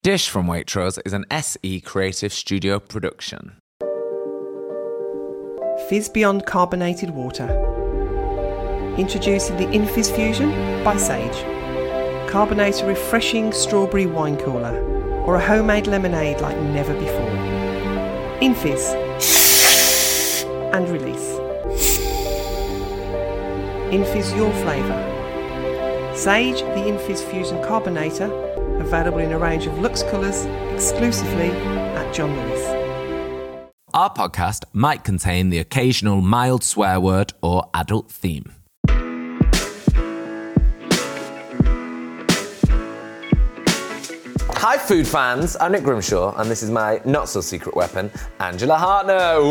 Dish from Waitrose is an SE Creative Studio production. Fizz Beyond Carbonated Water. Introducing the Infizz Fusion by Sage. Carbonate a refreshing strawberry wine cooler or a homemade lemonade like never before. Infizz. And release. Infizz your flavour. Sage, the Infizz Fusion Carbonator, available in a range of luxe colours exclusively at John Lewis. Our podcast might contain the occasional mild swear word or adult theme. Hi food fans, I'm Nick Grimshaw and this is my not-so-secret weapon, Angela Hartner.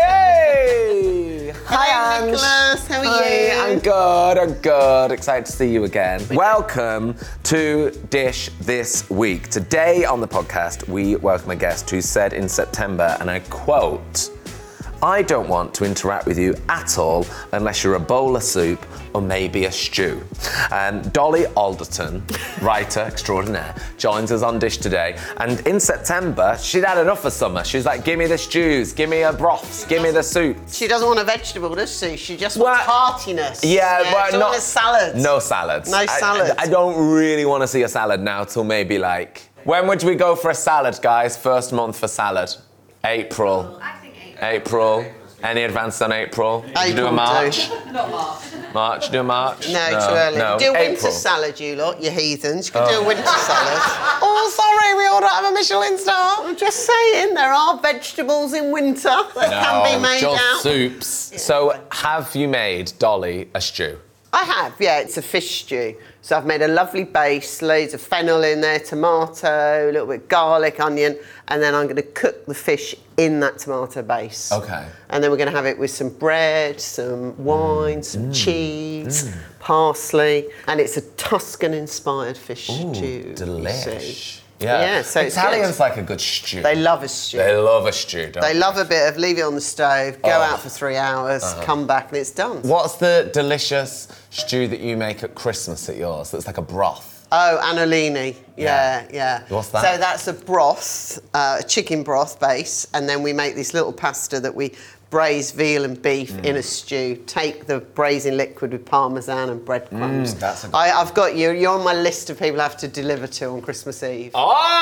Whey! Hi, Ange. Nicholas, how are you? I'm good. Excited to see you again. Welcome to Dish This Week. Today on the podcast, we welcome a guest who said in September, and I quote, "I don't want to interact with you at all unless you're a bowl of soup or maybe a stew." And Dolly Alderton, writer extraordinaire, joins us on Dish today. And in September, she'd had enough of summer. She was like, give me the stews, give me a broths, give me the soup. She doesn't want a vegetable, does she? She just wants heartiness. Yeah, She but wants a salad. No salads. No salads. I don't really want to see a salad now till maybe like... When would we go for a salad, guys? First month for salad? April. I think April. Any advance on April? You do a March? Not March. March, do a March? No, too early. No. Do a winter April. salad, you lot, you heathens. You could do a winter salad. Oh, sorry, we all don't have a Michelin star. I'm just saying, there are vegetables in winter that can be made just out. soups. So, have you made, Dolly, a stew? I have, yeah, it's a fish stew. So I've made a lovely base, loads of fennel in there, tomato, a little bit of garlic, onion, and then I'm going to cook the fish in that tomato base. Okay. And then we're going to have it with some bread, some wine, some cheese, parsley, and it's a Tuscan-inspired fish stew. Delish. Yeah, so it's Italians good. like a good stew. They love a stew. They love a stew, don't They love a bit of leave it on the stove, go out for 3 hours, Uh-huh. come back, and it's done. What's the delicious stew that you make at Christmas at yours that's like a broth? Oh, annolini. Yeah. Yeah. What's that? So that's a broth, a chicken broth base, and then we make this little pasta that we braise veal and beef in a stew. Take the braising liquid with parmesan and breadcrumbs. That's a good I've got you. You're on my list of people I have to deliver to on Christmas Eve.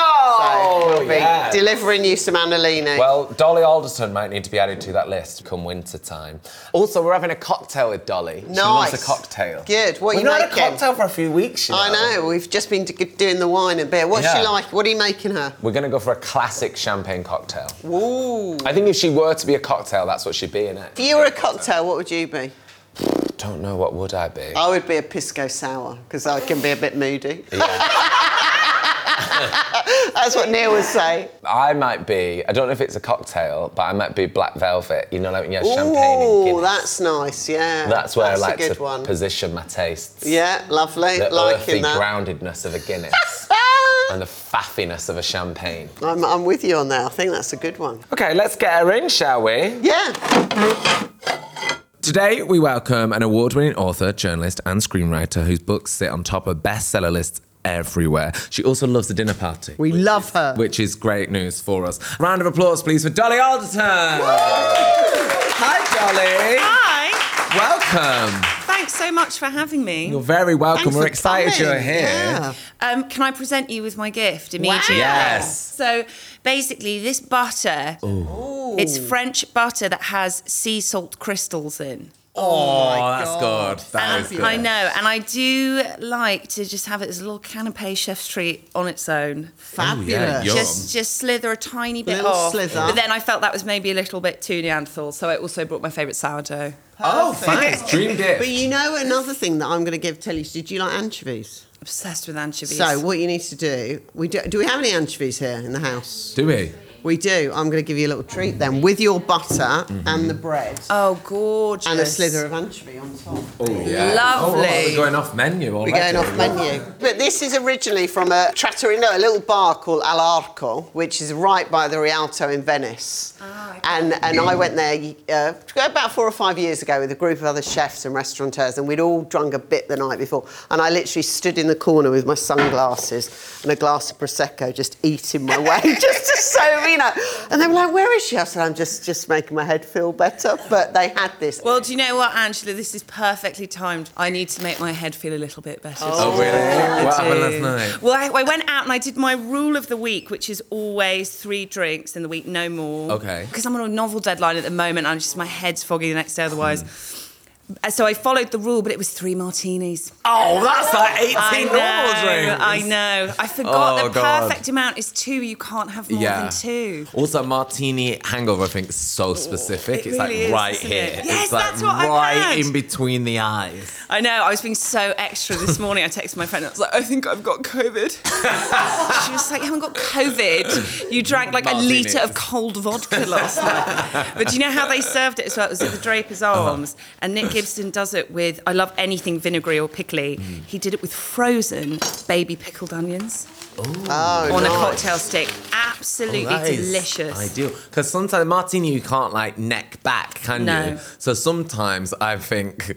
Oh, So we'll be yeah. delivering you some annolini. Well, Dolly Alderton might need to be added to that list come winter time. Also, we're having a cocktail with Dolly. She loves a Nice. cocktail. Good. What are We've you not had a making? cocktail for a few weeks, you know. I know. We've just been doing the wine and beer. What's Yeah. she like? What are you making her? We're going to go for a classic champagne cocktail. Ooh. I think if she were to be a cocktail, that's what she'd be in it. If you were a cocktail, what would you be? Don't know, what would I be? I would be a pisco sour because I can be a bit moody. That's what Neil would say. I might be, I don't know if it's a cocktail, but I might be black velvet. You know, like when you have champagne in Ooh, Guinness. that's nice, yeah. That's where I That's like a good to one. position my tastes. Yeah, lovely. The Liking earthy that. groundedness of a Guinness and the faffiness of a champagne. I'm with you on that. I think that's a good one. Okay, let's get her in, shall we? Yeah. Today, we welcome an award-winning author, journalist, and screenwriter whose books sit on top of bestseller lists everywhere. She also loves a dinner party. We love her. Which is great news for us. Round of applause, please, for Dolly Alderton. Hi, Dolly. Hi. Welcome. Thanks so much for having me. You're very welcome. Thanks We're for excited coming. you're here. Yeah. Can I present you with my gift immediately? Yes. So basically, this butter, it's French butter that has sea salt crystals in. Oh, that's good. That And is good. I know, and I do like to just have it as a little canapé chef's treat on its own. Fabulous. yum. Just slither a tiny bit Little off. slither. But then I felt that was maybe a little bit too Neanderthal, so I also brought my favourite sourdough. Oh, thanks. Dream gift. But you know another thing that I'm going to tell you, did you like anchovies? Obsessed with anchovies. So what you need to do, do we have any anchovies here in the house? Do we? We do. I'm going to give you a little treat then with your butter and the bread. Oh, gorgeous. And a slither of anchovy on top. Oh, yeah. Lovely. We're going off menu already. We're going off menu. But this is originally from a trattoria, a little bar called Al Arco, which is right by the Rialto in Venice. Oh, okay. And I went there about 4 or 5 years ago with a group of other chefs and restaurateurs, and we'd all drunk a bit the night before. And I literally stood in the corner with my sunglasses and a glass of Prosecco, just eating my way, just to so, you know. And they were like, where is she? I said, I'm just making my head feel better. But they had this. Well, do you know what, Angela? This is perfectly timed. I need to make my head feel a little bit better. Oh, really? What happened last night? Well, I went out and I did my rule of the week, which is always 3 drinks in the week, no more. Okay. Because I'm on a novel deadline at the moment. My head's foggy the next day otherwise. So I followed the rule, but it was 3 martinis. Oh, that's like 18 normal drinks. I know. I forgot Oh, the God. perfect amount is 2. You can't have more than 2. Also, martini hangover, I think, is so specific. It It's really like is, right isn't here. it? Yes, It's like that's what I've right had. in between the eyes. I know. I was being so extra this morning. I texted my friend. I was like, I think I've got COVID. She was like, you haven't got COVID. You drank like Martinis. a litre of cold vodka last night. But do you know how they served it as well? It was at the Draper's Arms. And Nick Gibson does it with, I love anything vinegary or pickly. He did it with frozen baby pickled onions on a cocktail stick. Absolutely delicious. Ideal. Because sometimes martini you can't like neck back, can No. you? So sometimes I think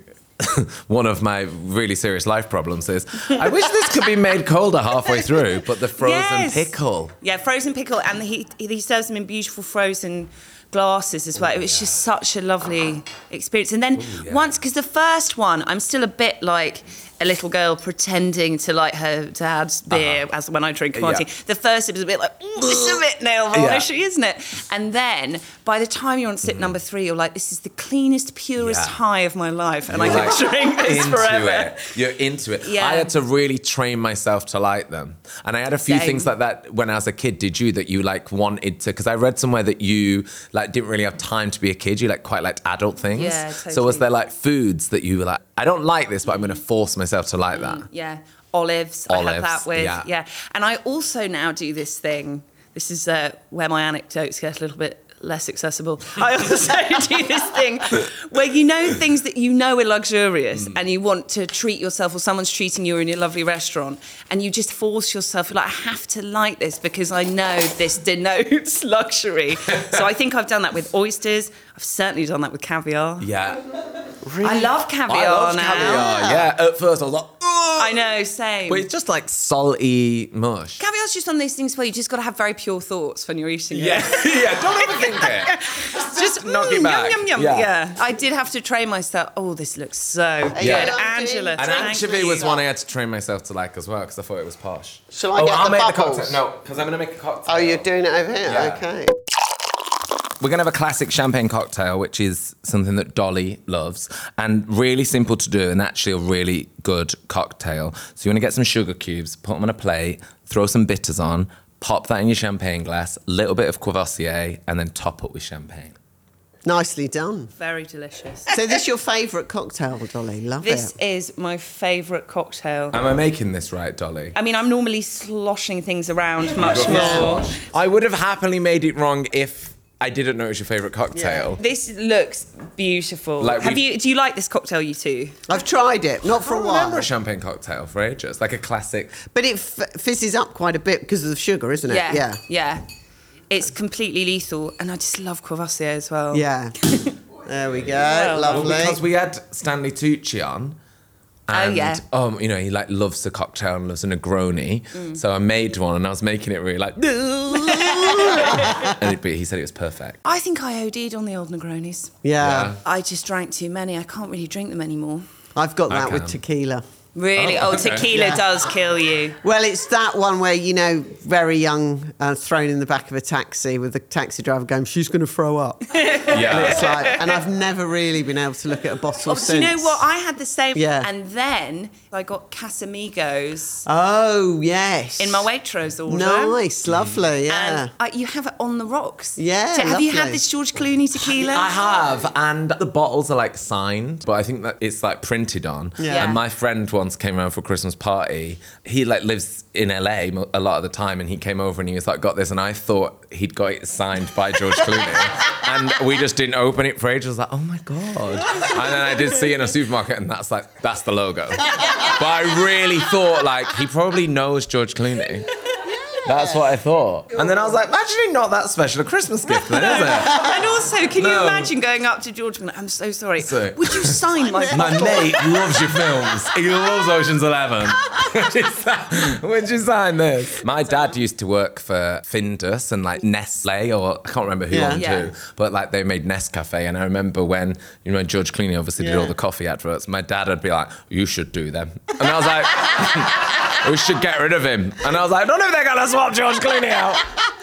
one of my really serious life problems is I wish this could be made colder halfway through, but the frozen Yes. pickle. Yeah, frozen pickle, and he serves them in beautiful frozen glasses as well. It was just such a lovely experience. And then once, because the first one, I'm still a bit like a little girl pretending to like her dad's beer as when I drink martini. The first it was a bit like, ooh, this is a bit nail varnishy, isn't it? And then by the time you're on sip number 3, you're like, this is the cleanest, purest high of my life, and I could drink this forever. It. You're into it. Yeah. I had to really train myself to like them. And I had a few Same. things like that when I was a kid. Did you, that you like wanted to, because I read somewhere that you like didn't really have time to be a kid. You like quite liked adult things. Yeah, So totally. was there like foods that you were like, I don't like this, but I'm going to force myself to like that? Yeah, olives. I had that with, yeah. And I also now do this thing. This is where my anecdotes get a little bit less accessible. I also do this thing where you know things that you know are luxurious and you want to treat yourself, or someone's treating you in a lovely restaurant, and you just force yourself, you're like, I have to like this because I know this denotes luxury. So I think I've done that with oysters. I've certainly done that with caviar. Yeah. I love caviar I love now. caviar. Yeah, at first I was like, ugh. I know, same. But it's just like salty mush. Caviar's just one of those things where you just got to have very pure thoughts when you're eating it. Yeah, don't overthink it. Just knock it back. Yum, yum, yum. Yeah. Yeah. I did have to train myself. Oh, this looks so good. Yeah. Angela, And thank anchovy you. was one I had to train myself to like as well, because I thought it was posh. Shall I get I'll the make bubbles? the cocktail. No, because I'm going to make a cocktail. Oh, you're doing it over here? Yeah. Okay. We're going to have a classic champagne cocktail, which is something that Dolly loves, and really simple to do, and actually a really good cocktail. So you want to get some sugar cubes, put them on a plate, throw some bitters on, pop that in your champagne glass, a little bit of Courvoisier, and then top up with champagne. Nicely done. Very delicious. So this your favourite cocktail, Dolly? Love This it. is my favourite cocktail. Am I making this right, Dolly? I mean, I'm normally sloshing things around much more. I would have happily made it wrong if I didn't know it was your favourite cocktail. This looks beautiful. Like Do you like this cocktail, you two? I've tried it, not for I a remember while. a champagne cocktail for ages, like a classic. But it fizzes up quite a bit because of the sugar, isn't it? Yeah. It's completely lethal, and I just love Courvoisier as well. Yeah. There we go. Well, Lovely. Because we had Stanley Tucci on. And, yeah. you know, he like loves a cocktail and loves a Negroni. So I made one, and I was making it really like. But he said it was perfect. I think I OD'd on the old Negronis. Yeah. I just drank too many. I can't really drink them anymore. I've got that I with can. tequila. Really? Oh, Oh, okay. tequila Yeah. does kill you. Well, it's that one where, you know, very young, thrown in the back of a taxi with the taxi driver going, she's going to throw up. Yeah. It's like, and I've never really been able to look at a bottle Oh, since. do you know what? I had the same. Yeah. And then I got Casamigos Oh, yes. in my Waitrose order. Nice, lovely, yeah. And you have it on the rocks. Yeah, So have you had lovely. this George Clooney tequila? I have, and the bottles are like signed, but I think that it's like printed on. Yeah. And my friend once came around for a Christmas party. He like lives in LA a lot of the time, and he came over and he was like, got this, and I thought he'd got it signed by George Clooney. And we just didn't open it for ages. I was like, oh my God. And then I did see it in a supermarket, and that's the logo. But I really thought, like, he probably knows George Clooney. That's what I thought. And then I was like, actually not that special a Christmas gift then, is it? And also, can you imagine going up to George and I'm so sorry. Would you sign my My bottle? mate loves your films. He loves Ocean's 11. Would you sign this? My dad used to work for Findus and like Nestle, or I can't remember who owned who, but like they made Nescafe. And I remember when, George Clooney obviously did all the coffee adverts, my dad would be like, you should do them. And I was like, we should get rid of him. And I was like, I don't know if they're going to swap George Clooney out.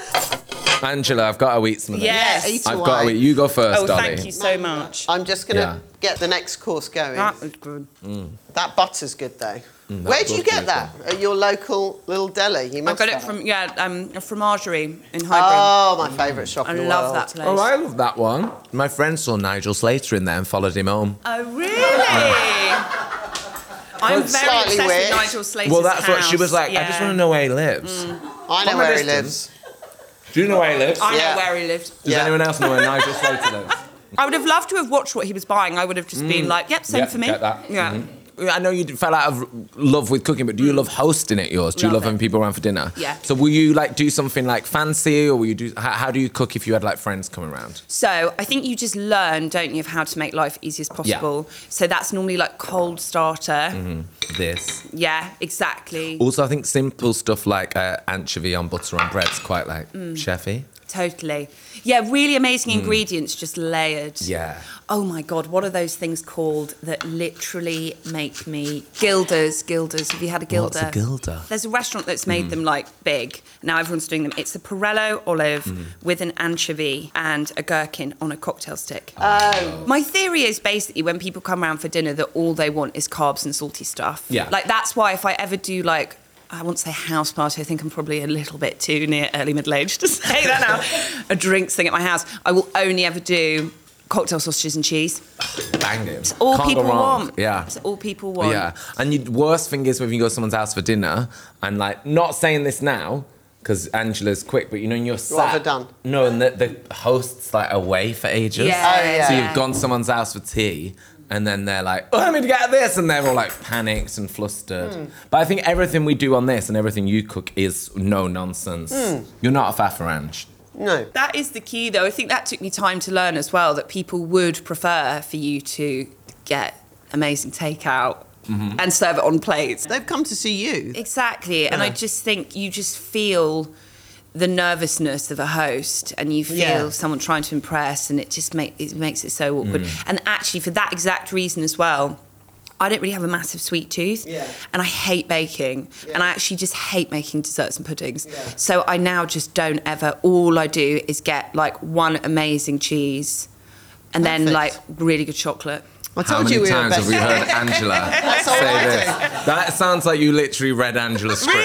Angela, I've got to eat some of this. Yes. I've got to eat. You go first, Dolly. Thank you so much. I'm just going to get the next course going. That was good. That butter's good, though. Where do you get that? At your local little deli? You I must got it have. from, a fromagerie in Highbury. Oh, my favourite shop I in the love world. that place. Oh, I love that one. My friend saw Nigel Slater in there and followed him home. Oh, really? I'm very slightly obsessed weird. with Nigel Slater's Well, that's what she was house. like. I just want to know where he lives. I know From a where he distance. lives. Do you know where he lives? I Yeah. know where he lived. Does Yeah. anyone else know where Nigel Slater lives? I would have loved to have watched what he was buying. I would have just been like, yep, same for me. Get that. Yeah. Mhm. I know you fell out of love with cooking, but do you love hosting at yours? Do you Love love it. having people around for dinner? Yeah. So will you like do something like fancy, or will you do? How do you cook if you had like friends coming around? So I think you just learn, don't you, of how to make life easy as possible. So that's normally like cold starter. This. Yeah, exactly. Also, I think simple stuff like anchovy on butter on bread's quite like chefy. Totally. Yeah, really amazing ingredients, just layered. Yeah. Oh my God, what are those things called that literally make me... Gilders. Have you had a gilder? What's a gilder? There's a restaurant that's made them like big. Now everyone's doing them. It's a Porello olive with an anchovy and a gherkin on a cocktail stick. Oh. My theory is basically when people come around for dinner that all they want is carbs and salty stuff. Yeah. Like that's why if I ever do like... I won't say house party, I think I'm probably a little bit too near early middle age to say that now. A drinks thing at my house. I will only ever do cocktail sausages and cheese. Banging. It's all Can't people go wrong. want. Yeah. It's all people want. Yeah. And the worst thing is when you go to someone's house for dinner and like, not saying this now, because Angela's quick, but you're sat... What have I done? No, and the host's like away for ages. Yeah. Oh, yeah. So you've gone to someone's house for tea, and then they're like, oh, I need to get this, and they're all like panicked and flustered. But I think everything we do on this and everything you cook is no nonsense. You're not a faffarange. No. That is the key, though. I think that took me time to learn as well, that people would prefer for you to get amazing takeout and serve it on plates. They've come to see you. Exactly. And I just think you just feel the nervousness of a host and you feel someone trying to impress, and it just makes it so awkward. And actually, for that exact reason as well, I don't really have a massive sweet tooth, and I hate baking, and I actually just hate making desserts and puddings. So I now just don't ever. All I do is get like one amazing cheese, and then Perfect. like really good chocolate. I How told many you we were times have we best. heard Angela all say I this? That sounds like you literally read Angela's script.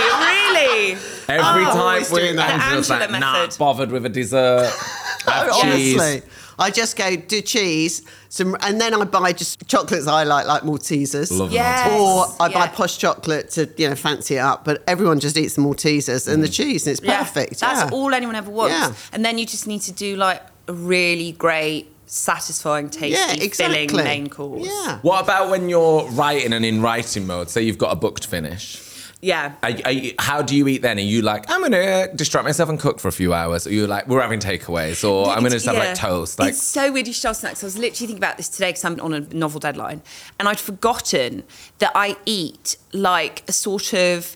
Really? Every time always doing that. Angela's The like, Angela not method. bothered with a dessert. Have cheese. Honestly. I just go do cheese, and then I buy just chocolates I like Maltesers. Love Yes. Or I buy Yeah. posh chocolate to, fancy it up. But everyone just eats the Maltesers and the cheese, and it's perfect. That's all anyone ever wants. Yeah. And then you just need to do like a really great, satisfying, tasty, filling main course. Yeah. What about when you're writing and in writing mode? Say you've got a book to finish. Yeah. How do you eat then? Are you like, I'm going to distract myself and cook for a few hours? Or you're like, we're having takeaways? Or I'm going to just have like toast? Like, It's so weird you should ask that, because I was literally thinking about this today because I'm on a novel deadline, and I'd forgotten that I eat like a sort of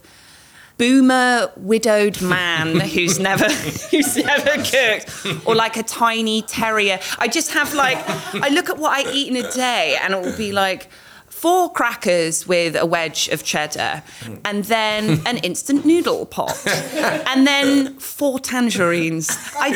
boomer widowed man who's never cooked, or like a tiny terrier. I just have like, I look at what I eat in a day and it will be like 4 crackers with a wedge of cheddar, and then an instant noodle pot, and then 4 tangerines.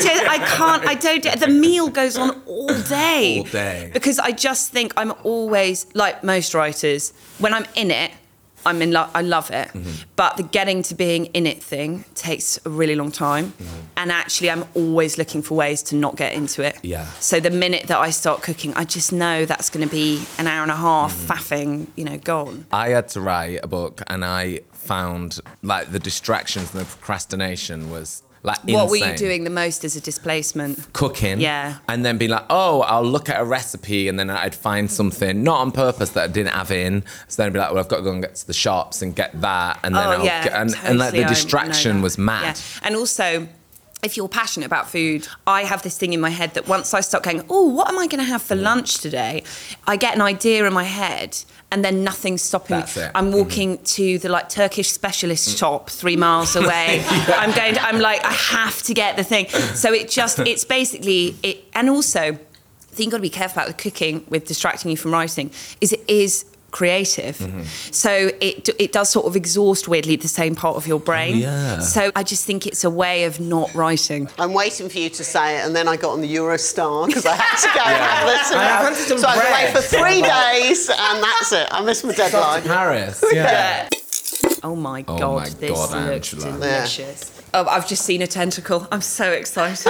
The meal goes on all day. All day. Because I just think I'm always, like most writers, when I'm in it, I love it. But the getting to being in it thing takes a really long time. And actually, I'm always looking for ways to not get into it. Yeah. So the minute that I start cooking, I just know that's going to be an hour and a half faffing, gone. I had to write a book, and I found like the distractions and the procrastination was like insane. What were you doing the most as a displacement? Cooking. Yeah. And then be like, oh, I'll look at a recipe, and then I'd find something, not on purpose, that I didn't have in. So then I'd be like, well, I've got to go and get to the shops and get that. And then and like the distraction was mad. Yeah. And also, if you're passionate about food, I have this thing in my head that once I start going, oh, what am I going to have for lunch today? I get an idea in my head, and then nothing's stopping me. That's it. I'm walking to the Turkish specialist shop 3 miles away. I'm like, I have to get the thing. So it's basically it. And also, the thing you've got to be careful about with cooking, with distracting you from writing, is it is creative. So it does sort of exhaust weirdly the same part of your brain. Yeah. So I just think it's a way of not writing. I'm waiting for you to say it, and then I got on the Eurostar because I had to go and have this. I wanted some so I was away bread. for 3 days, and that's it. I missed my deadline. Paris. Yeah. Oh my Oh God, my this God, looks Angela. delicious. Oh, I've just seen a tentacle. I'm so excited.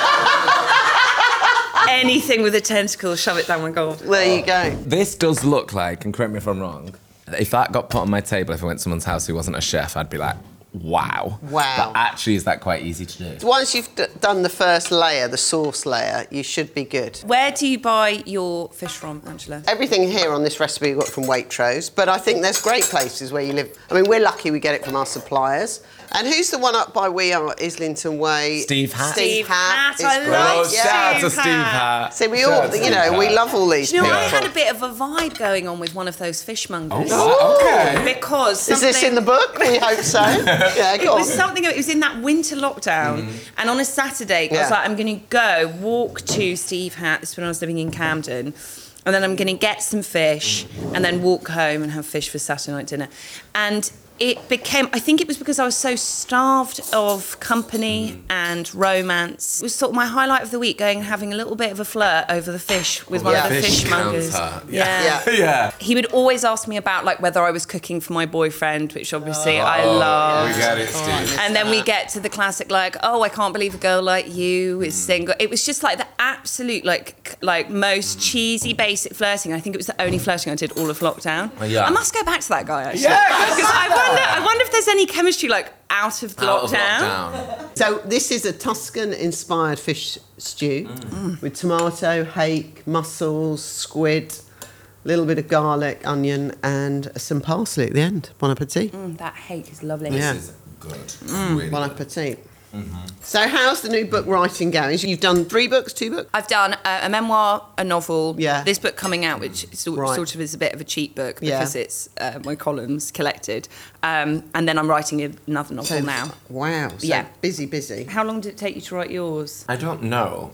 Anything with a tentacle, shove it down my gob. There you go. This does look like, and correct me if I'm wrong, if that got put on my table, if I went to someone's house who wasn't a chef, I'd be like, wow. Wow. But actually, is that quite easy to do? Once you've done the first layer, the sauce layer, you should be good. Where do you buy your fish from, Angela? Everything here on this recipe we got from Waitrose, but I think there's great places where you live. I mean, we're lucky we get it from our suppliers. And who's the one up by We Are, Islington Way? Steve Hatt. Steve Hatt. Steve Hatt, is I love great. Shout out to Steve Steve Hatt. Hatt. So we Shout all, out to you Steve know, we Hatt. love all these Do you know, people. I had a bit of a vibe going on with one of those fishmongers. Okay. Because Is this in the book? We hope so. Yeah, It go was on. something. It was in that winter lockdown, and on a Saturday, I was Yeah. like, I'm going to go walk to Steve Hatt. This is when I was living in Camden, and then I'm going to get some fish, and then walk home and have fish for Saturday night dinner. And it became, I think it was because I was so starved of company and romance. It was sort of my highlight of the week, going and having a little bit of a flirt over the fish with one of the Fish fishmongers. counter. Yeah. Yeah. He would always ask me about like whether I was cooking for my boyfriend, which obviously I love. We get it, Steve. And then we get to the classic, like, oh, I can't believe a girl like you is single. It was just like the absolute, like most cheesy, basic flirting. I think it was the only flirting I did all of lockdown. Yeah. I must go back to that guy, actually. Yeah, Because I wonder if there's any chemistry, like, out of Out of lockdown. lockdown. So this is a Tuscan-inspired fish stew with tomato, hake, mussels, squid, a little bit of garlic, onion, and some parsley at the end. Bon appetit. That hake is lovely. Yeah. This is good. Really Bon good. appetit. So how's the new book writing going? You've done 3 books, 2 books? I've done a memoir, a novel, Yeah. this book coming out, which Right. sort of is a bit of a cheat book Yeah. because it's my columns collected. And then I'm writing another novel now. Wow. So Yeah. busy. How long did it take you to write yours? I don't know.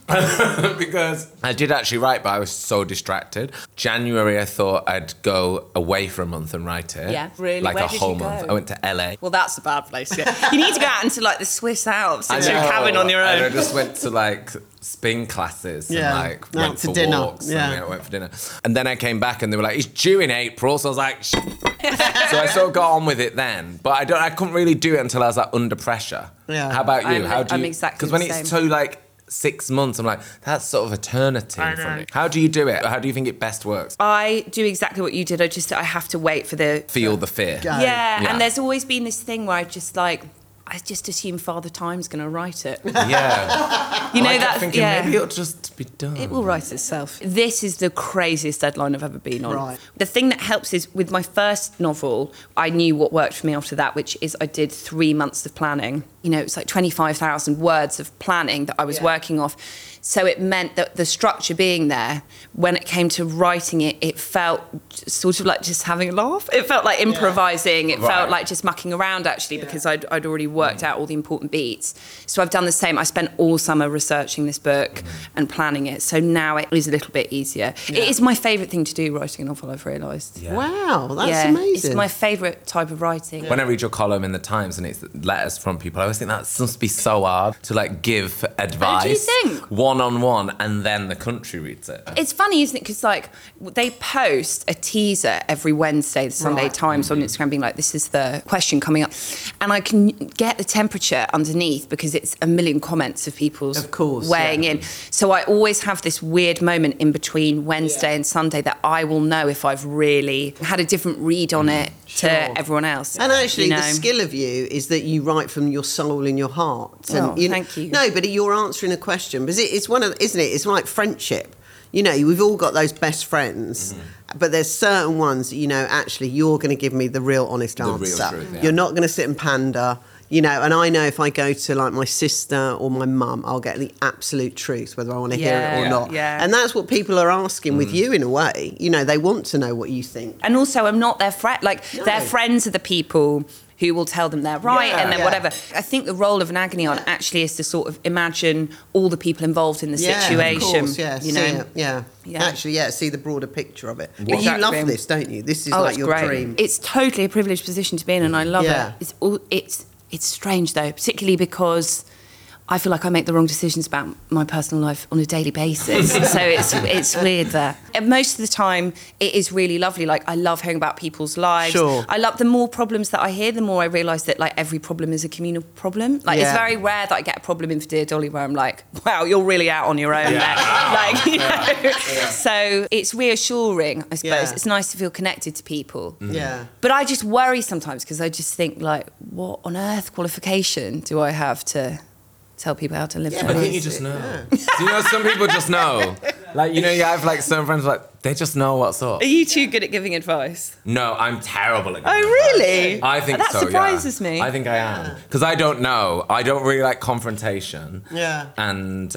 Because I did actually write, but I was so distracted. January, I thought I'd go away for a month and write it. Yeah, really? Like Where a did whole you month. go? I went to LA. Well, that's a bad place. Yeah. You need to go out into like the Swiss Alps, into a know. cabin on your And I own. just went to like spin classes Yeah. and like Out went to for dinner. walks Yeah. and went for dinner. And then I came back and they were like, it's due in April. So I was like, so I sort of got on with it then. But I couldn't really do it until I was like under pressure. Yeah. How about you? I'm exactly Because when the it's same. so like 6 months, I'm like, that's sort of eternity for me. How do you do it? How do you think it best works? I do exactly what you did. I have to wait for the Feel the fear. Go. Yeah, Yeah. and there's always been this thing where I just assume Father Time's going to write it. Yeah. You know I kept that? thinking Yeah. maybe it'll just be done. It will write itself. This is the craziest deadline I've ever been on. Right. The thing that helps is with my first novel, I knew what worked for me after that, which is I did 3 months of planning. You know, it's like 25,000 words of planning that I was working off. So it meant that the structure being there, when it came to writing it, it felt sort of like just having a laugh. It felt like improvising. It Right. felt like just mucking around, actually, because I'd already worked out all the important beats. So I've done the same. I spent all summer researching this book and planning planning it. So now it is a little bit easier. Yeah. It is my favourite thing to do, writing a novel, I've realised. Yeah. Wow, that's amazing. It's my favourite type of writing. When I read your column in the Times and it's letters from people, I always think that must be so hard to like give advice. do you think? One-on-one, and then the country reads it. It's funny, isn't it? Because like they post a teaser every Wednesday, the Sunday Right. Times on Instagram, being like, "This is the question coming up," and I can get the temperature underneath because it's a million comments of people's Of course, weighing yeah. in. So I always have this weird moment in between Wednesday and Sunday that I will know if I've really had a different read on it Sure. to everyone else. And actually, you know? the skill of you is that you write from your soul and your heart. And, Oh, thank you. No, but you're answering a question. Because it's one of, isn't it? It's like friendship. You know, we've all got those best friends, but there's certain ones that, you know, actually, you're going to give me the real honest real answer. truth, yeah. You're not going to sit and pander. You know, and I know if I go to like my sister or my mum, I'll get the absolute truth, whether I want to hear it or Yeah, not. yeah. And that's what people are asking with you in a way. You know, they want to know what you think. And also, I'm not their friend. Like, their friends are the people who will tell them they're right Yeah. and then Yeah. whatever. I think the role of an agony aunt actually is to sort of imagine all the people involved in the situation. Of course, yeah. You see know? it, yeah. Yeah. Actually, yeah, see the broader picture of it. But Exactly. you love this, don't you? This is Oh, like it's your great. dream. It's totally a privileged position to be in, and I love Yeah. it. It's strange though, particularly because I feel like I make the wrong decisions about my personal life on a daily basis. So it's weird there. And most of the time, it is really lovely. Like, I love hearing about people's lives. Sure. I love the more problems that I hear, the more I realise that like every problem is a communal problem. Like, it's Yeah. very rare that I get a problem in for Dear Dolly where I'm like, wow, you're really out on your own there. Like, you know. So it's reassuring, I suppose. Yeah. It's nice to feel connected to people. Yeah. But I just worry sometimes because I just think, like, what on earth qualification do I have to tell people how to live Yeah, their but I lives? think you just know. Do you know some people just know? Like, you know, you have like some friends like, they just know what's up. Are you too good at giving advice? No, I'm terrible at Oh, giving really? advice. I think That so, surprises yeah. me. I think I am. Because I don't know. I don't really like confrontation. Yeah. And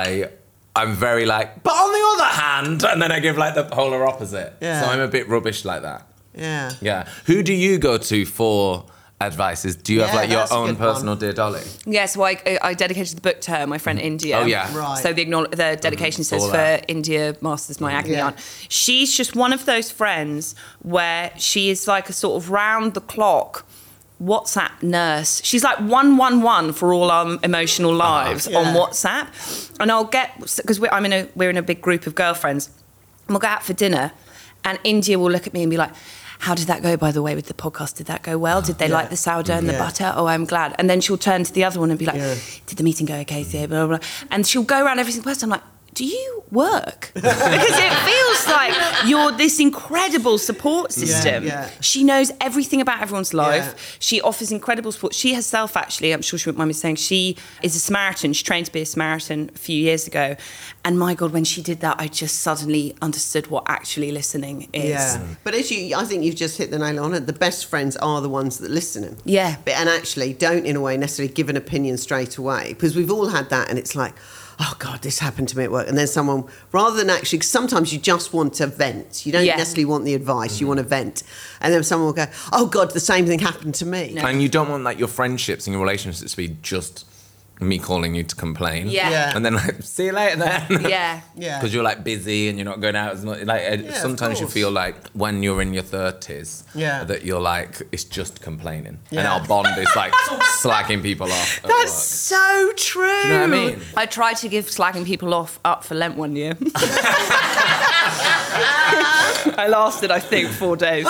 I'm very like, but on the other hand, and then I give like the polar opposite. Yeah. So I'm a bit rubbish like that. Yeah. Yeah. Who do you go to for advices? Do you have Yeah, like your that's a own good one. personal Dear Dolly? Yeah, so I dedicated the book to her, my friend India. Oh, yeah. Right. So the dedication says all for that. India Masters, my agony Yeah. aunt. She's just one of those friends where she is like a sort of round-the-clock WhatsApp nurse. She's like 111 for all our emotional lives Yeah. on WhatsApp. And I'll get, because we're in a big group of girlfriends, and we'll go out for dinner, and India will look at me and be like, how did that go, by the way, with the podcast? Did that go well? Did they like the sourdough and the Yeah. butter? Oh, I'm glad. And then she'll turn to the other one and be like, Yeah. did the meeting go okay? Blah, blah, blah. And she'll go around every single person. I'm like, do you work? Because it feels like you're this incredible support system. yeah. She knows everything about everyone's life. Yeah. She offers incredible support. She herself, actually, I'm sure she wouldn't mind me saying, she is a Samaritan. She trained to be a Samaritan a few years ago. And my God, when she did that, I just suddenly understood what actually listening is. Yeah, but I think you've just hit the nail on it. The best friends are the ones that listen. Yeah. And actually don't, in a way, necessarily give an opinion straight away. Because we've all had that, and it's like, oh God, this happened to me at work. And then someone, rather than actually, 'cause sometimes you just want to vent. You don't Yeah. necessarily want the advice, you want to vent. And then someone will go, oh God, the same thing happened to me. No. And you don't want like your friendships and your relationships to be just me calling you to complain. Yeah. Yeah. And then like, see you later then. Yeah. Yeah. Because you're like busy and you're not going out as much. Like of sometimes you course. feel like when you're in your 30s, Yeah. that you're like it's just complaining, and Yeah. our bond is like slagging people off. at That's work. so true. you know what I mean? I tried to give slagging people off up for Lent one year. I lasted, I think, 4 days.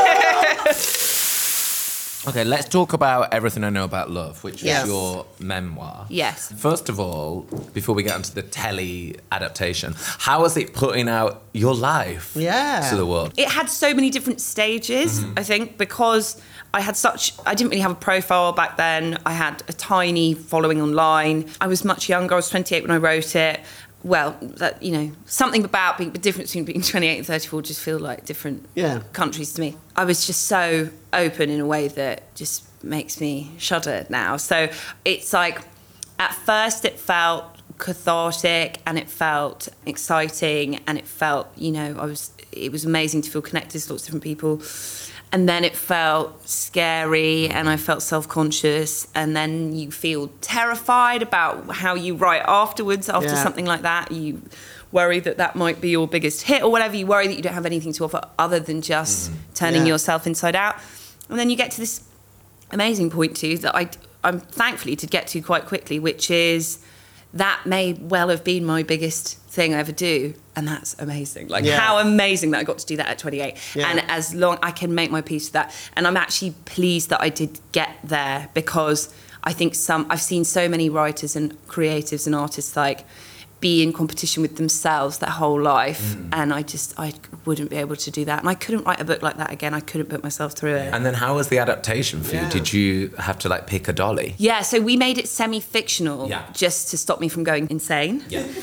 Okay, let's talk about Everything I Know About Love, which Yes. is your memoir. Yes. First of all, before we get into the telly adaptation, how was it putting out your life Yeah. to the world? It had so many different stages, I think, because I didn't really have a profile back then. I had a tiny following online. I was much younger. I was 28 when I wrote it. Well, that, you know, something about the difference between being 28 and 34 just feel like different Yeah. countries to me. I was just so open in a way that just makes me shudder now. So it's like, at first it felt cathartic and it felt exciting and it felt, you know, it was amazing to feel connected to lots of different people. And then it felt scary and I felt self-conscious, and then you feel terrified about how you write afterwards after something like that. You worry that might be your biggest hit or whatever. You worry that you don't have anything to offer other than just turning yourself inside out. And then you get to this amazing point too that I'm thankfully to get to quite quickly, which is that may well have been my biggest thing I ever do, and that's amazing. Like how amazing that I got to do that at 28. And as long I can make my peace with that, and I'm actually pleased that I did get there, because I think I've seen so many writers and creatives and artists like be in competition with themselves their whole life, and I wouldn't be able to do that, and I couldn't write a book like that again. I couldn't put myself through it. And then how was the adaptation for you? Did you have to like pick a dolly? Yeah, so we made it semi-fictional just to stop me from going insane.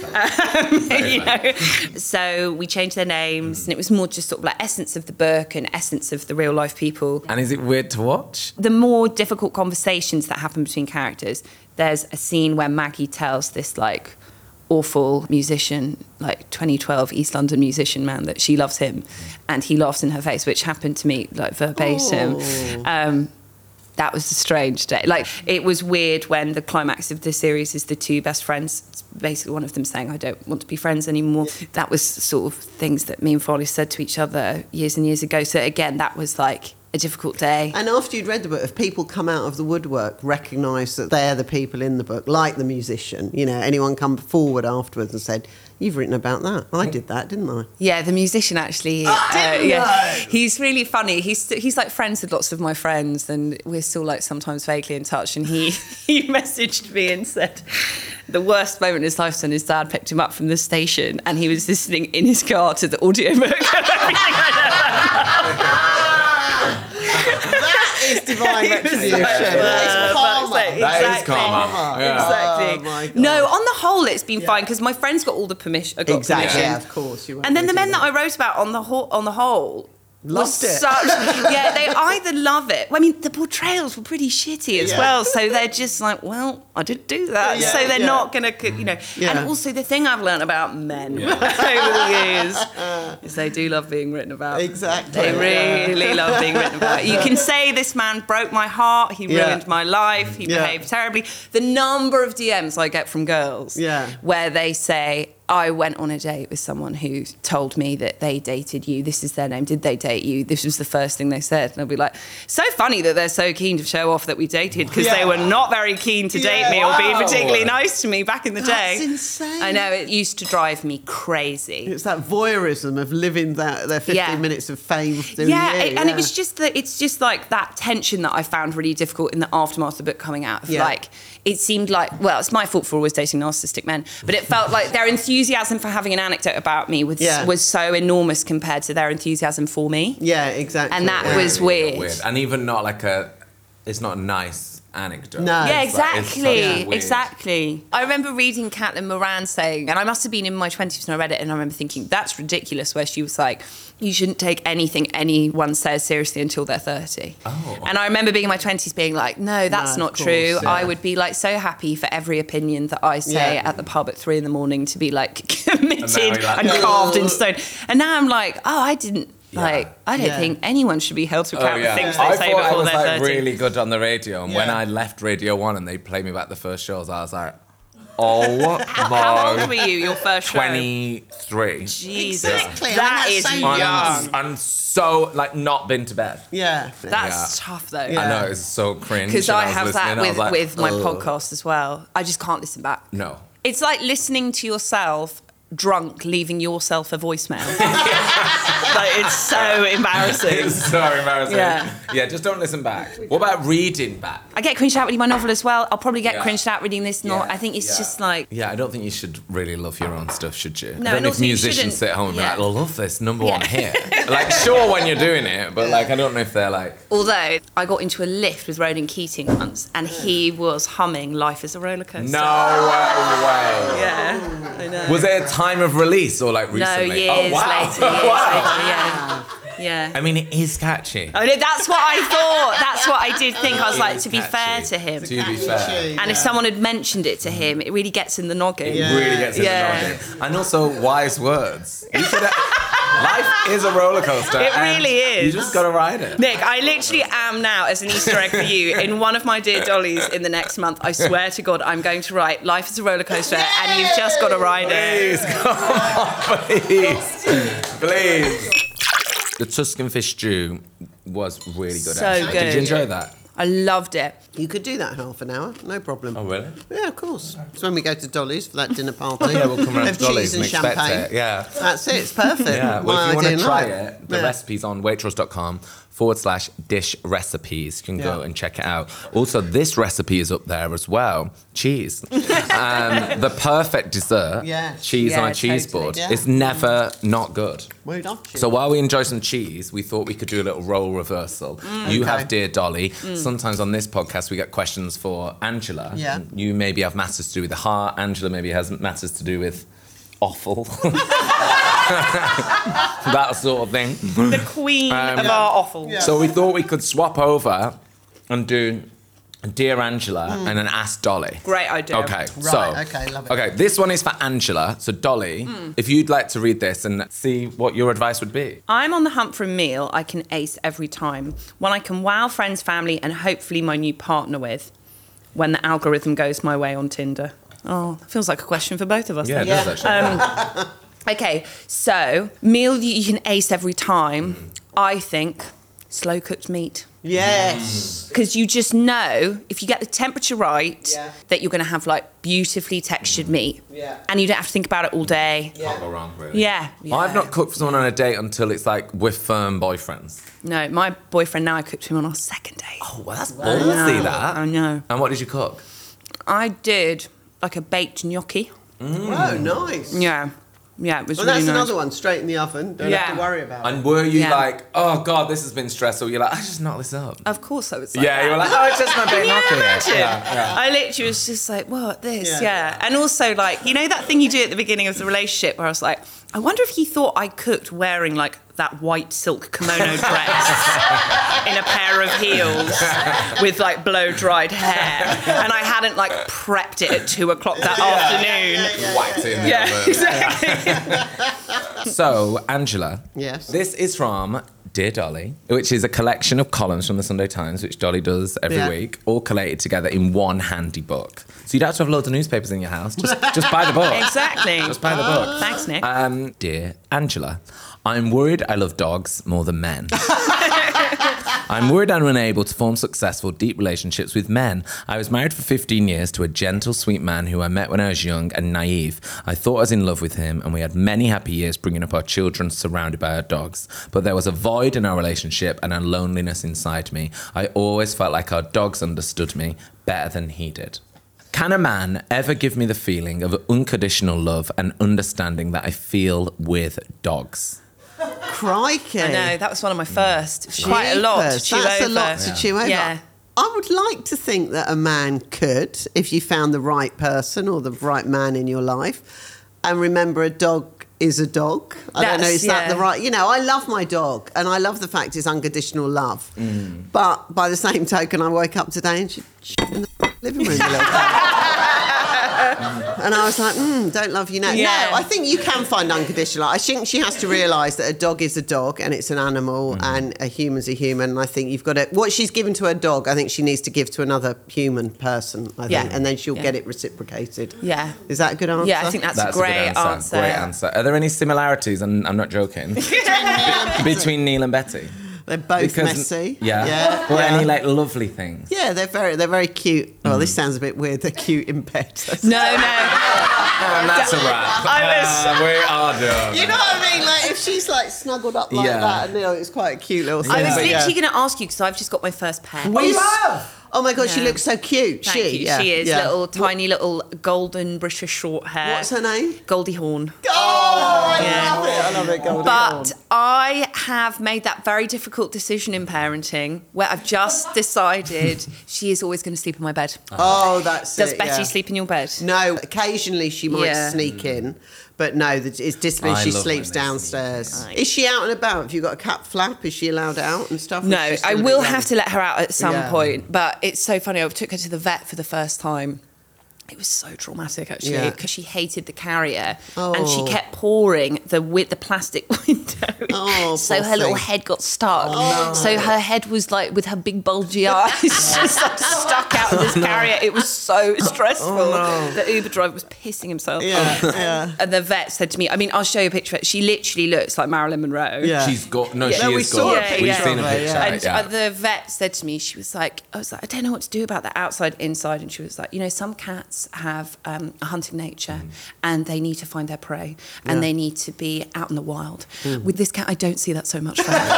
So we changed their names, and it was more just sort of like essence of the book and essence of the real life people. And is it weird to watch? The more difficult conversations that happen between characters, there's a scene where Maggie tells this like awful musician, like 2012 East London musician man, that she loves him, and he laughs in her face, which happened to me like verbatim. That was a strange day. Like, it was weird when the climax of the series is the two best friends, it's basically one of them saying, I don't want to be friends anymore. That was sort of things that me and Folly said to each other years and years ago. So again, that was like a difficult day. And after you'd read the book, if people come out of the woodwork, recognise that they're the people in the book, like the musician, you know, anyone come forward afterwards and said, you've written about that. I did that, didn't I? Yeah, the musician actually. He's really funny. He's like friends with lots of my friends, and we're still like sometimes vaguely in touch. And he messaged me and said the worst moment in his life when his dad picked him up from the station, and he was listening in his car to the audiobook of everything That is divine retribution. That is karma. That is karma. Yeah. Exactly. Oh my God. No, on the whole, it's been fine, because my friends got all the permission. Exactly. Yeah, of course. And then the men that I wrote about on the whole loved it. They either love it. I mean, the portrayals were pretty shitty as well, so they're just like, well, I did do that, so they're not gonna, you know. And also, the thing I've learned about men over the years is they do love being written about. Exactly. They really love being written about. You can say this man broke my heart, he ruined my life, he behaved terribly. The number of DMs I get from girls where they say, I went on a date with someone who told me that they dated you. This is their name. Did they date you? This was the first thing they said. And I'll be like, so funny that they're so keen to show off that we dated, because they were not very keen to date me or be particularly nice to me back in the day. That's insane. I know, it used to drive me crazy. It's that voyeurism of living their 15 minutes of fame through you. It was just that, it's just like that tension that I found really difficult in the aftermath of the book coming out. Like, it seemed like, well, it's my fault for always dating narcissistic men, but it felt like their enthusiasm for having an anecdote about me was so enormous compared to their enthusiasm for me. Yeah, exactly. And that was weird. And even not like it's not a nice anecdote. No. Yeah, It's like, exactly, it's so exactly. I remember reading Caitlin Moran saying, and I must have been in my 20s when I read it, and I remember thinking, that's ridiculous, where she was like, you shouldn't take anything anyone says seriously until they're 30. Oh. And I remember being in my 20s being like, no, that's not true. Yeah. I would be like so happy for every opinion that I say at the pub at 3 a.m. to be like committed and carved in stone. And now I'm like, I didn't. Like, I don't think anyone should be held to account for things they say before they're 30. I was really good on the radio, and when I left Radio 1 and they played me back the first shows, I was like, oh How old were you, your first show? 23. Jesus. Exactly. That is so young. I'm so, like, not been to bed. Yeah. That's tough, though. I know, it's so cringe. Because and I was have that listening, with my podcast as well. I just can't listen back. No. It's like listening to yourself drunk, leaving yourself a voicemail. Like, it's so embarrassing. It's so embarrassing. Yeah. Just don't listen back. What about reading back? I get cringed out reading my novel as well. I'll probably get cringed out reading this. I think it's just like... Yeah, I don't think you should really love your own stuff, should you? No, I don't and know if also you musicians shouldn't. sit home and be like, I love this number one Yeah. hit. Like, sure, when you're doing it, but like, I don't know if they're like... Although, I got into a lift with Ronan Keating once, and he was humming Life is a Roller Coaster. No way. Yeah, I know. Was it a time of release or like recently? No, years later, yeah. I mean, it is catchy. Oh, no, that's what I thought. That's what I did think. I was like, to be fair to him. To be fair. And if someone had mentioned it to him, it really gets in the noggin. It really gets in the noggin. And also, wise words. You could Life is a roller coaster. It and really is. You just got to ride it. Nick, I literally am now, as an Easter egg for you, in one of my Dear Dollies in the next month. I swear to God, I'm going to write Life is a roller coaster, and you've just got to ride it. Please, come on, please. Please. The Tuscan fish stew was really good. So actually. Did you good. enjoy that? I loved it. You could do that in half an hour, no problem. Oh, really? Yeah, of course. It's when we go to Dolly's for that dinner party. Yeah, we'll come round Have to Dolly's cheese and and expect champagne. it. Yeah. That's it, it's perfect. Yeah, well, if you My want to idea try night. it, the Yeah. recipe's on waitrose.com/dish recipes. You can go Yeah. and check it out. Also, this recipe is up there as well. Cheese. The perfect dessert, Yes. cheese on Yeah, a cheese totally. board, Yeah. is never not good. We love cheese. So while we enjoy some cheese, we thought we could do a little role reversal. You Okay. have Dear Dolly. Sometimes on this podcast we get questions for Angela. Yeah. You maybe have matters to do with the heart. Angela maybe has matters to do with offal. That sort of thing. The queen of our offal. Yeah. So we thought we could swap over and do Dear Angela and then Ask Dolly. Great idea. Okay, so okay, love it. Okay, this one is for Angela. So Dolly, if you'd like to read this and see what your advice would be. I'm on the hunt for a meal I can ace every time. One I can wow friends, family, and hopefully my new partner with when the algorithm goes my way on Tinder. Oh, feels like a question for both of us. Yeah, then. it does actually. Okay, so meal that you can ace every time, I think slow cooked meat. Yes. Because you just know if you get the temperature right Yeah. that you're going to have like beautifully textured meat. Yeah. And you don't have to think about it all day. Can't go wrong, really. Yeah. I've not cooked for someone on a date until it's like we're firm boyfriends. No, my boyfriend now, I cooked for him on our second date. Oh, well, that's ballsy, that. I know. And what did you cook? I did like a baked gnocchi. Oh, nice. Yeah. Yeah, it was Well, really that's nice. another one, straight in the oven. Don't have Yeah. to worry about it. And were you Yeah. like, oh, God, this has been stressful? You're like, I just knocked this up. Of course I was like Yeah, that. you were like, oh, it's just my big Can you gnocchi. imagine? Yeah. I literally was just like, what, this? Yeah. Yeah. And also, like, you know that thing you do at the beginning of the relationship where I was like, I wonder if he thought I cooked wearing, like, that white silk kimono dress in a pair of heels with, like, blow-dried hair. And I hadn't, like, prepped it at 2 o'clock that afternoon. Whacked it in the Yeah, oven. exactly. So, Angela, Yes. this is from Dear Dolly, which is a collection of columns from the Sunday Times, which Dolly does every Yeah. week, all collated together in one handy book. So you don't have to have loads of newspapers in your house. Just buy the book. Exactly. Just buy the book. Thanks, Nick. Dear Angela, I'm worried I love dogs more than men. I'm worried I'm unable to form successful, deep relationships with men. I was married for 15 years to a gentle, sweet man who I met when I was young and naive. I thought I was in love with him, and we had many happy years bringing up our children surrounded by our dogs. But there was a void in our relationship and a loneliness inside me. I always felt like our dogs understood me better than he did. Can a man ever give me the feeling of unconditional love and understanding that I feel with dogs? Crikey. I know, that was one of my first. It was quite a lot to Jeepers, chew that's over. a lot to chew over. Yeah. I would like to think that a man could, if you found the right person or the right man in your life. And remember, a dog is a dog. I don't know, That's- is that the yeah. right... You know, I love my dog, and I love the fact it's unconditional love. But by the same token, I woke up today and she in the living room a little bit. And I was like, don't love you now. Yeah. No, I think you can find unconditional love. I think she has to realise that a dog is a dog and it's an animal and a human's a human. And I think you've got to... What she's given to her dog, I think she needs to give to another human person, I think. Yeah. And then she'll Yeah. get it reciprocated. Yeah. Is that a good answer? Yeah, I think that's a That's great a good answer. Great answer. Are there any similarities, and I'm not joking, between Neil and Betty? They're both messy. Yeah. Or any like lovely things? Yeah, they're very cute. Well, this sounds a bit weird. They're cute in bed. No. And that's a wrap. We are done. You know what I mean? Like if she's like snuggled up like Yeah. that, and it's quite a cute little thing. I was but yeah. literally going to ask you because I've just got my first pet. Oh my god, she Yeah. looks so cute. Thank you. Yeah, She is yeah. little, tiny little golden British short hair. What's her name? Goldie Hawn. Oh, Yeah. I love it. Goldie But Hawn. I have made that very difficult decision in parenting where I've just decided she is always going to sleep in my bed. Oh, that's Does it. Betty yeah. sleep in your bed? No, occasionally she might Yeah. sneak in, but no, it's discipline. I She love sleeps when they downstairs. sneak. Is she out and about? Have you got a cat flap? Is she allowed out and stuff? Or No, is she still I a bit will young? have to let her out at some Yeah. point. But it's so funny. I took her to the vet for the first time It was so traumatic, actually, Yeah. because she hated the carrier and she kept pouring the plastic window. Oh, so poor her little thing. head got stuck. So her head was like, with her big bulgy eyes, just like stuck out of this carrier. It was so stressful. The Uber driver was pissing himself off. Yeah. And the vet said to me, I mean, I'll show you a picture of it. She literally looks like Marilyn Monroe. Yeah. She's got, no, Yeah. she No, we is saw a got. picture We've of seen a her, picture. And Yeah. the vet said to me, I was like, I don't know what to do about that outside, inside. And she was like, some cats have a hunting nature and they need to find their prey and they need to be out in the wild. With this cat, I don't see that so much for her. And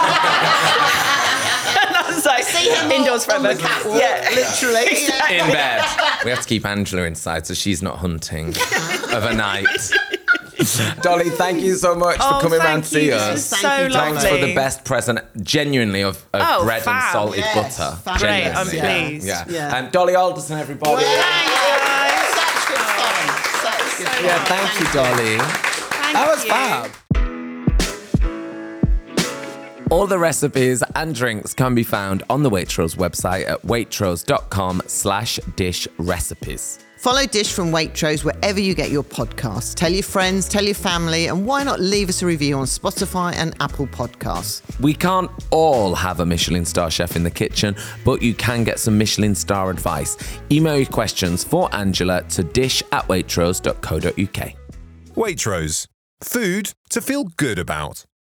I was like, indoors forever. Yeah, literally. In bed. We have to keep Angela inside so she's not hunting of a night. Dolly, thank you so much for coming round to see This us. was so Thank you, lovely. Thanks for the best present, genuinely, of bread and fab. salted Yes, butter. fab. Great, I'm Genuinely. pleased. Yeah. Dolly Alderson, everybody. Such good fun. Such good fun. Yeah, thank you, Dolly. That was fab. All the recipes and drinks can be found on the Waitrose website at waitrose.com/dish-recipes. Follow Dish from Waitrose wherever you get your podcasts. Tell your friends, tell your family, and why not leave us a review on Spotify and Apple Podcasts. We can't all have a Michelin star chef in the kitchen, but you can get some Michelin star advice. Email your questions for Angela to dish@waitrose.co.uk. Waitrose. Food to feel good about.